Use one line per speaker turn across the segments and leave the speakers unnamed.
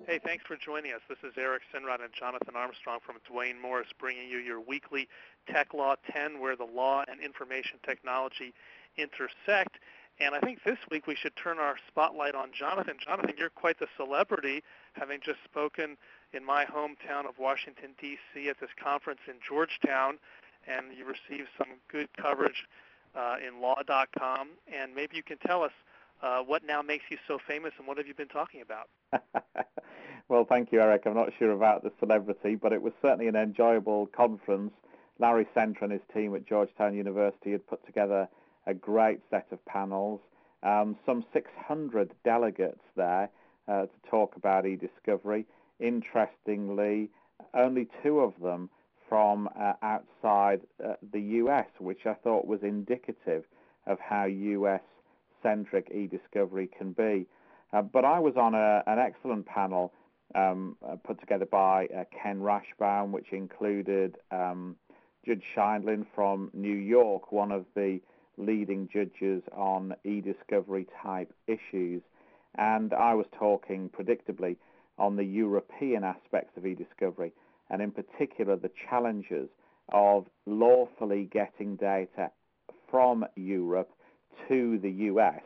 Hey, thanks for joining us. This is Eric Sinrod and Jonathan Armstrong from Duane Morris bringing you your weekly Tech Law 10, where the law and information technology intersect. And I think this week we should turn our spotlight on Jonathan. Jonathan, you're quite the celebrity, having just spoken in my hometown of Washington, D.C. at this conference in Georgetown, and you received some good coverage in law.com. And maybe you can tell us what now makes you so famous, and what have you been talking about?
Well, thank you, Eric. I'm not sure about the celebrity, but it was certainly an enjoyable conference. Larry Center and his team at Georgetown University had put together a great set of panels, some 600 delegates there to talk about e-discovery. Interestingly, only 2 of them from outside the U.S., which I thought was indicative of how U.S.-centric e-discovery can be. But I was on an excellent panel put together by Ken Rashbaum, which included Judge Scheindlin from New York, one of the leading judges on e-discovery type issues. And I was talking predictably on the European aspects of e-discovery, and in particular the challenges of lawfully getting data from Europe to the US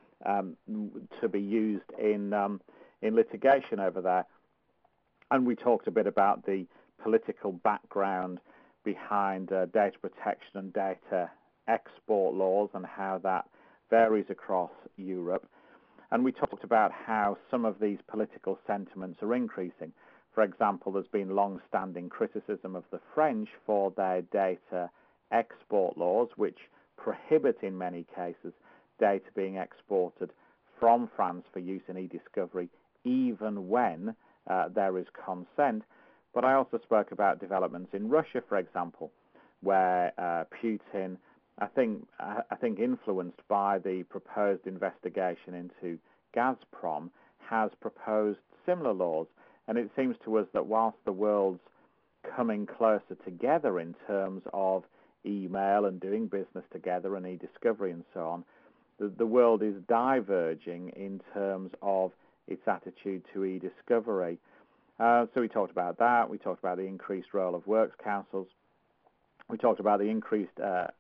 to be used in litigation over there. And we talked a bit about the political background behind data protection and data export laws and how that varies across Europe. And we talked about how some of these political sentiments are increasing. For example, there's been long-standing criticism of the French for their data export laws, which prohibit in many cases data being exported from France for use in e-discovery, even when there is consent. But I also spoke about developments in Russia, for example, where Putin, I think influenced by the proposed investigation into Gazprom, has proposed similar laws. And it seems to us that whilst the world's coming closer together in terms of email and doing business together and e-discovery and so on, the world is diverging in terms of its attitude to e-discovery. So we talked about that. We talked about the increased role of works councils. We talked about the increased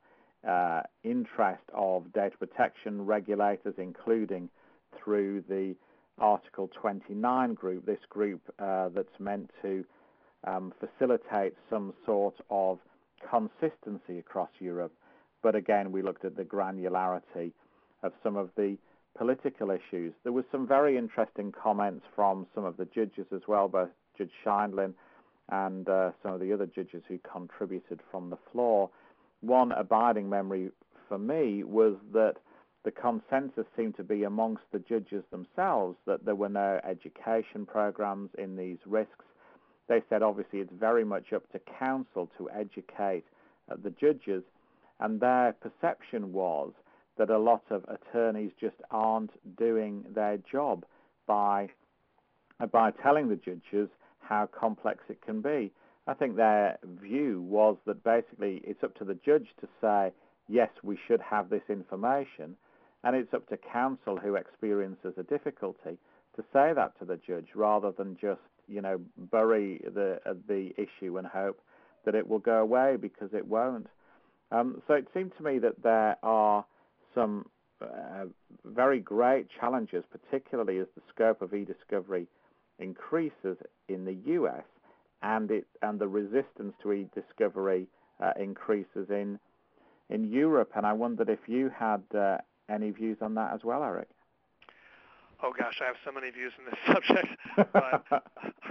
interest of data protection regulators, including through the Article 29 group, this group that's meant to facilitate some sort of consistency across Europe. But again, we looked at the granularity of some of the political issues. There was some very interesting comments from some of the judges as well, both Judge Scheindlin and some of the other judges who contributed from the floor. One abiding memory for me was that the consensus seemed to be amongst the judges themselves that there were no education programs in these risks. They said obviously it's very much up to counsel to educate the judges, and their perception was that a lot of attorneys just aren't doing their job by telling the judges how complex it can be. I think their view was that basically it's up to the judge to say, yes, we should have this information, and it's up to counsel who experiences a difficulty to say that to the judge rather than just, bury the issue and hope that it will go away, because it won't. So it seemed to me that there are some very great challenges, particularly as the scope of e-discovery increases in the US and the resistance to e-discovery increases in Europe. And I wondered if you had any views on that as well, Eric.
Oh gosh, I have so many views on this subject. But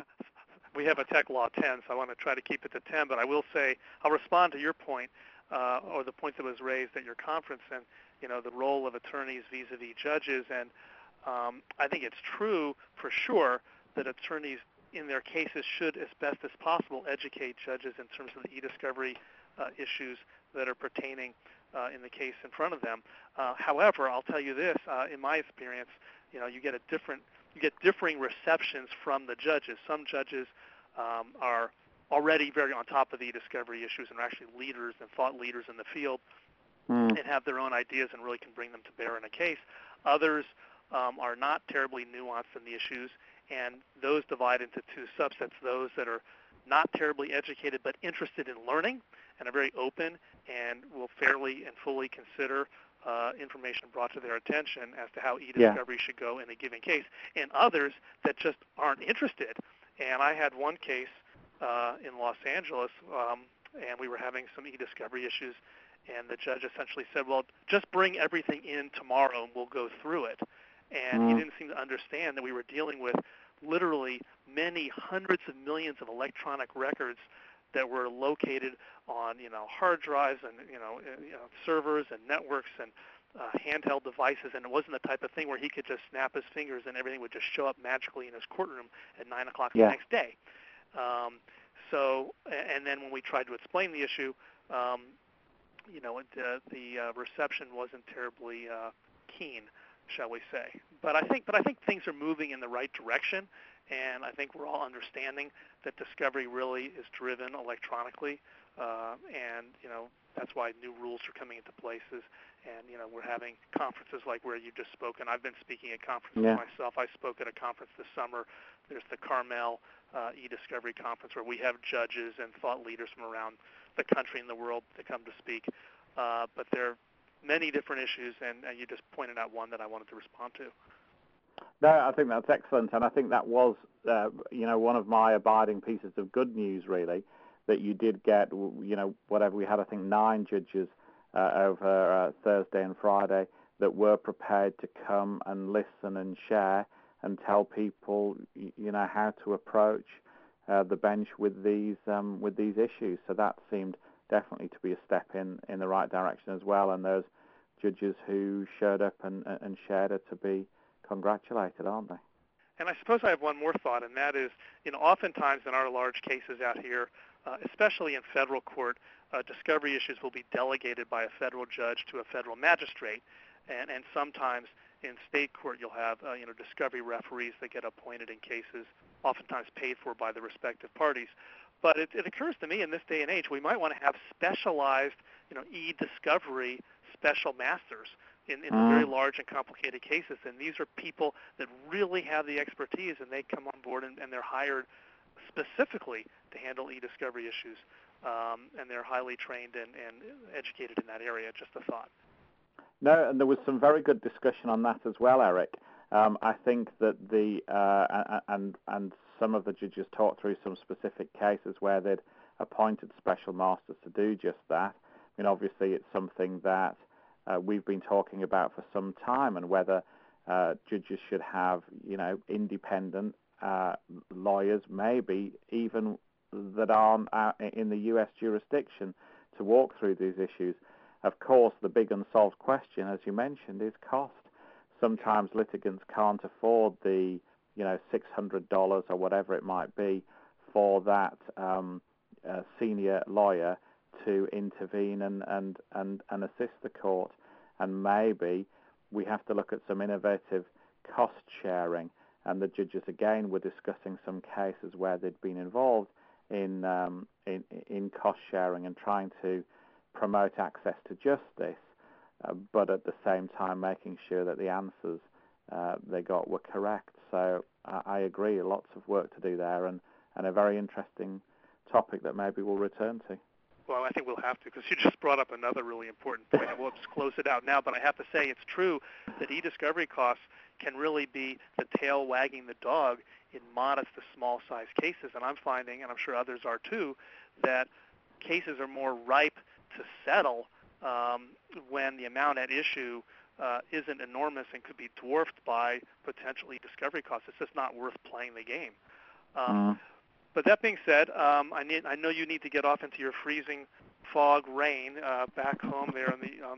we have a Tech Law 10, so I want to try to keep it to 10. But I will say, I'll respond to your point, or the point that was raised at your conference, and the role of attorneys vis-a-vis judges. And I think it's true for sure that attorneys in their cases should, as best as possible, educate judges in terms of the e-discovery issues that are pertaining in the case in front of them. However, I'll tell you this: in my experience, you get differing receptions from the judges. Some judges are already very on top of the e-discovery issues and are actually leaders and thought leaders in the field and have their own ideas and really can bring them to bear in a case. Others are not terribly nuanced in the issues and those divide into two subsets: those that are not terribly educated but interested in learning and are very open and will fairly and fully consider information brought to their attention as to how e-discovery should go in a given case, and others that just aren't interested. And I had one case in Los Angeles, and we were having some e-discovery issues, and the judge essentially said, well, just bring everything in tomorrow and we'll go through it. And he didn't seem to understand that we were dealing with literally many hundreds of millions of electronic records that were located on, hard drives and, servers and networks and handheld devices, and it wasn't the type of thing where he could just snap his fingers and everything would just show up magically in his courtroom at 9 o'clock the next day. And then when we tried to explain the issue, the reception wasn't terribly keen, shall we say. But I think things are moving in the right direction, and I think we're all understanding that discovery really is driven electronically, and that's why new rules are coming into places. And we're having conferences like where you just spoke, and I've been speaking at conferences myself. I spoke at a conference this summer. There's the Carmel e-discovery conference where we have judges and thought leaders from around the country and the world that come to speak. But there are many different issues, and you just pointed out one that I wanted to respond to.
No, I think that's excellent, and I think that was, one of my abiding pieces of good news, really, that you did get, whatever we had, I think 9 judges over Thursday and Friday that were prepared to come and listen and share and tell people, how to approach the bench with these issues. So that seemed definitely to be a step in the right direction as well. And those judges who showed up and shared it to be congratulated, aren't they?
And I suppose I have one more thought, and that is, oftentimes in our large cases out here, especially in federal court, discovery issues will be delegated by a federal judge to a federal magistrate, and sometimes in state court you'll have discovery referees that get appointed in cases, oftentimes paid for by the respective parties. But it occurs to me in this day and age we might want to have specialized e-discovery special masters in the very large and complicated cases, and these are people that really have the expertise, and they come on board and they're hired specifically to handle e-discovery issues. And they're highly trained and educated in that area. Just a thought.
No, and there was some very good discussion on that as well, Eric. I think that and some of the judges talked through some specific cases where they'd appointed special masters to do just that. I mean, obviously, it's something that we've been talking about for some time, and whether judges should have, independent lawyers, maybe even that aren't in the U.S. jurisdiction to walk through these issues. Of course, the big unsolved question, as you mentioned, is cost. Sometimes litigants can't afford the, $600 or whatever it might be for that senior lawyer to intervene and assist the court. And maybe we have to look at some innovative cost sharing. And the judges, again, were discussing some cases where they'd been involved in cost sharing and trying to promote access to justice, but at the same time making sure that the answers they got were correct. So I agree, lots of work to do there, and a very interesting topic that maybe we'll return to.
Well, I think we'll have to, because you just brought up another really important point. We'll just close it out now, but I have to say it's true that e-discovery costs can really be the tail wagging the dog in modest to small-sized cases. And I'm finding, and I'm sure others are too, that cases are more ripe to settle when the amount at issue isn't enormous and could be dwarfed by potentially discovery costs. It's just not worth playing the game. But that being said, I know you need to get off into your freezing fog rain back home there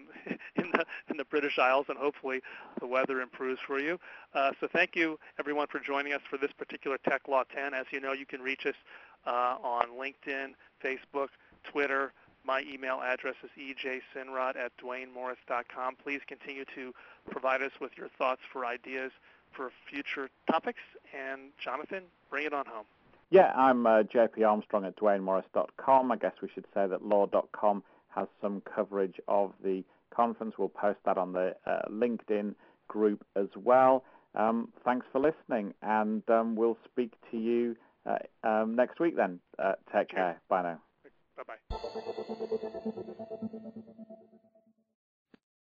in the British Isles, and hopefully the weather improves for you. So thank you, everyone, for joining us for this particular Tech Law 10. As you know, you can reach us on LinkedIn, Facebook, Twitter. My email address is ejsinrod@dwaynemorris.com. Please continue to provide us with your thoughts for ideas for future topics. And Jonathan, bring it on home.
Yeah, I'm JP Armstrong at DwayneMorris.com. I guess we should say that Law.com has some coverage of the conference. We'll post that on the LinkedIn group as well. Thanks for listening, and we'll speak to you next week then. Take care. Bye now.